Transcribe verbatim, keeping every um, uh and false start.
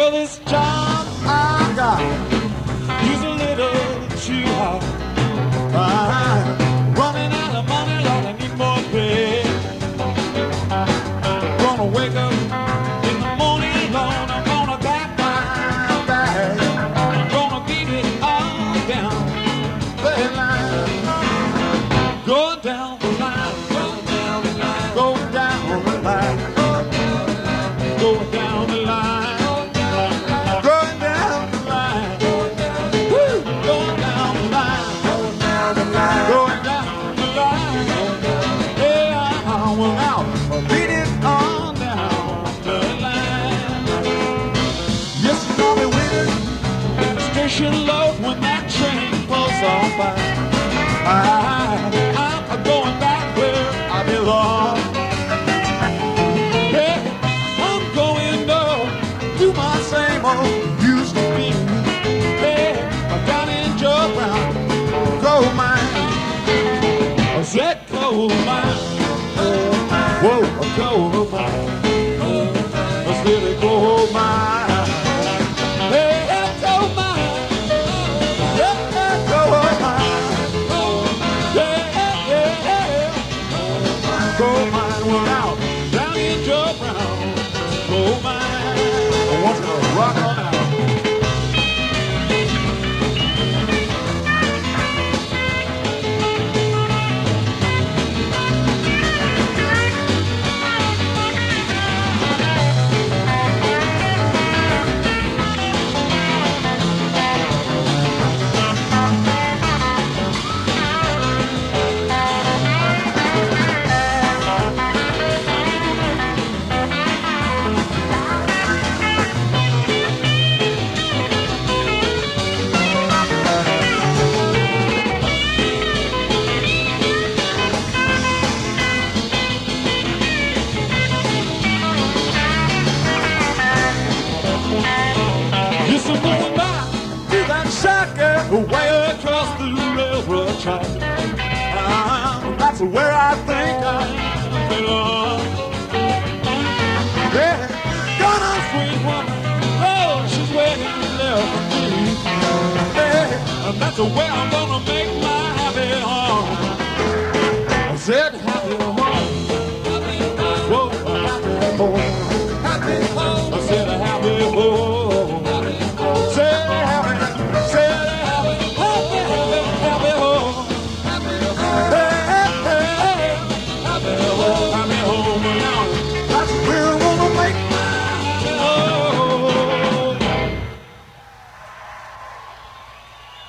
Well, this job I got is a little too hard. I'm running out of money, Lord, I need more pay. Gonna wake up in the morning, Lord, I'm gonna back my bag. I'm gonna get it all down the line. Going down the line, going down the line, going down the line, going down the line, going down the line, woo, going down the line, going down the line, going down the line. Yeah, well now, beat it on down the line. Yes, I'll be waiting in the station load when that train pulls off by. I, I'm going back where I belong. Yeah, I'm going to do my same old used to be. Yeah, I'm down in Joe Brown, coal mine. I said coal mine. Whoa, a coal mine. I said a coal mine. Hey, coal mine. Yeah, coal mine. Gold mine went out down in Joe Brown. Gold mine, I want you to rock on out. Yes, I'm going back to that shack way across the railroad track. Ah, that's where I think I belong. Yeah, gonna sweet woman, oh, she's waiting there for me. Yeah, and that's where I'm gonna make my happy home. I said happy home.